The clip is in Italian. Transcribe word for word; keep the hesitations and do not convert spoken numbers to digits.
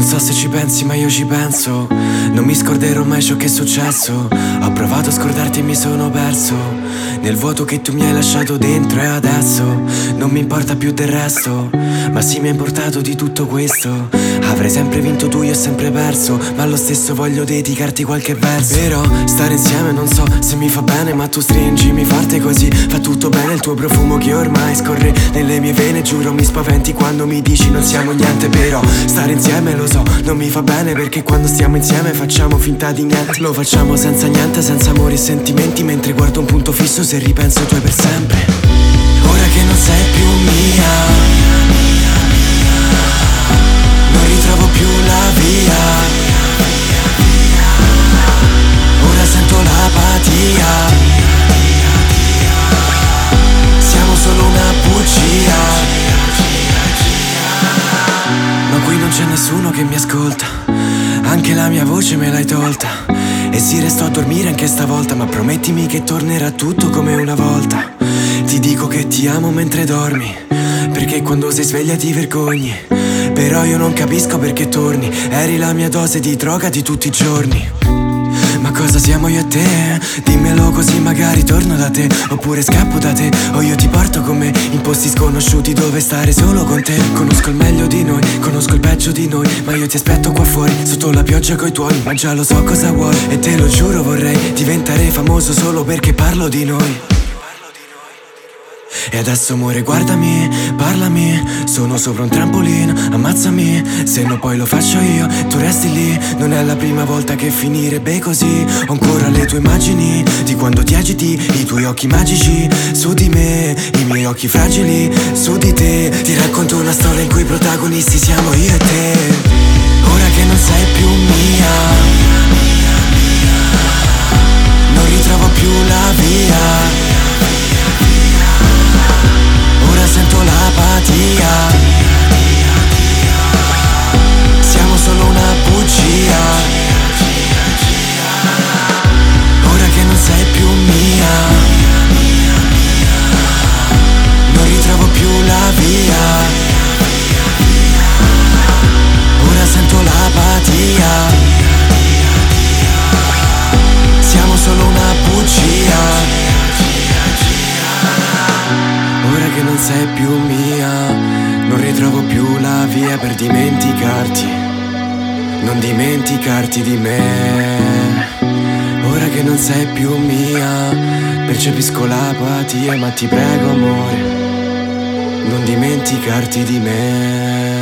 so se ci pensi ma io ci penso. Non mi scorderò mai ciò che è successo. Ho provato a scordarti e mi sono perso nel vuoto che tu mi hai lasciato dentro. E adesso non mi importa più del resto, ma sì mi ha importato di tutto questo. Avrei sempre vinto tu, io ho sempre perso, ma allo stesso voglio dedicarti qualche verso. Però stare insieme non so se mi fa bene, ma tu stringimi forte così fa tutto bene. Il tuo profumo che ormai scorre nelle mie vene, giuro mi spaventi quando mi dici non siamo niente. Però stare insieme lo so, non mi fa bene, perché quando stiamo insieme facciamo finta di niente. Lo facciamo senza niente, senza amori e sentimenti, mentre guardo un punto fisso se ripenso tu hai per sempre. Ora che non sei più mia, non ritrovo più la via. Ora sento l'apatia, siamo solo una bugia. Ma qui non c'è nessuno che mi ascolta, anche la mia voce me l'hai tolta. E sì, resto a dormire anche stavolta, ma promettimi che tornerà tutto come una volta. Ti dico che ti amo mentre dormi, perché quando sei sveglia ti vergogni. Però io non capisco perché torni, eri la mia dose di droga di tutti i giorni. Ma cosa siamo io e te? Dimmelo così magari torno da te, oppure scappo da te, o io ti porto con me in posti sconosciuti dove stare solo con te. Conosco il meglio di noi, conosco il peggio di noi, ma io ti aspetto qua fuori sotto la pioggia coi tuoni. Ma già lo so cosa vuoi e te lo giuro vorrei diventare famoso solo perché parlo di noi. E adesso amore guardami, parlami, sono sopra un trampolino, ammazzami. Se no poi lo faccio io, tu resti lì. Non è la prima volta che finirebbe così. Ho ancora le tue immagini di quando ti agiti, i tuoi occhi magici su di me, i miei occhi fragili su di te. Ti racconto una storia in cui i protagonisti siamo io e te. Ora che non sei più mia, non ritrovo più la via. Sento l'apatia, siamo solo una bugia. Ora che non sei più mia, non ritrovo più la via. Ora sento l'apatia, siamo solo una bugia. Ora che non sei più mia, non ritrovo più la via per dimenticarti, non dimenticarti di me. Ora che non sei più mia, percepisco l'apatia, ma ti prego amore, non dimenticarti di me.